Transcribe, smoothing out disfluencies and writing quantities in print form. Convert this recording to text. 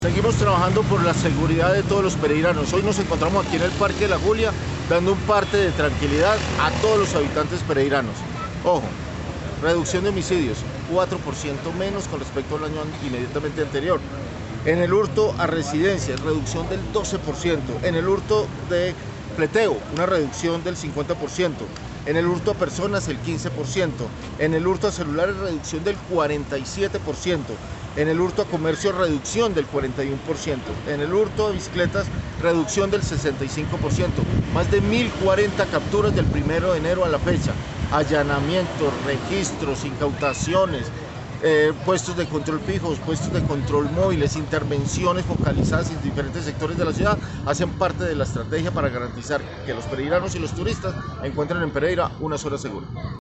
Seguimos trabajando por la seguridad de todos los pereiranos. Hoy nos encontramos aquí en el Parque de la Julia, dando un parte de tranquilidad a todos los habitantes pereiranos. Ojo, reducción de homicidios, 4% menos con respecto al año inmediatamente anterior. En el hurto a residencias, reducción del 12%. En el hurto de fleteo, una reducción del 50%. En el hurto a personas, el 15%. En el hurto a celulares, reducción del 47%. En el hurto a comercio, reducción del 41%. En el hurto a bicicletas, reducción del 65%. Más de 1040 capturas del 1 de enero a la fecha. Allanamientos, registros, incautaciones, puestos de control fijos, puestos de control móviles, intervenciones focalizadas en diferentes sectores de la ciudad, hacen parte de la estrategia para garantizar que los pereiranos y los turistas encuentren en Pereira una zona segura.